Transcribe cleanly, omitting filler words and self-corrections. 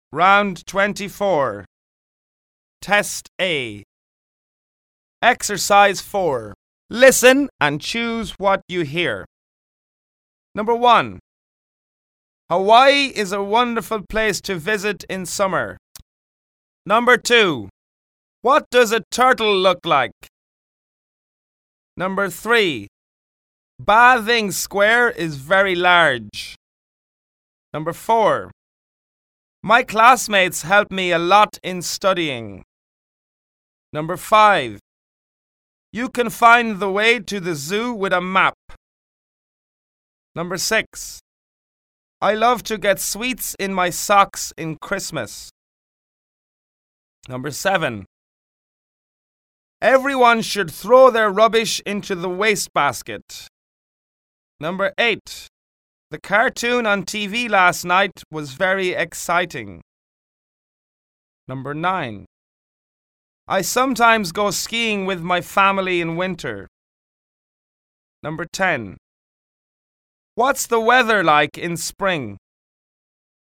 Round 24. Test A. Exercise 4. Listen and choose what you hear. Number 1. Hawaii is a wonderful place to visit in summer. Number 2. What does a turtle look like? Number 3. Bathing Square is very large. Number 4. My classmates help me a lot in studying. Number 5. You can find the way to the zoo with a map. Number 6. I love to get sweets in my socks in Christmas. Number 7. Everyone should throw their rubbish into the wastebasket. Number 8. The cartoon on TV last night was very exciting. Number 9. I sometimes go skiing with my family in winter. Number 10. What's the weather like in spring?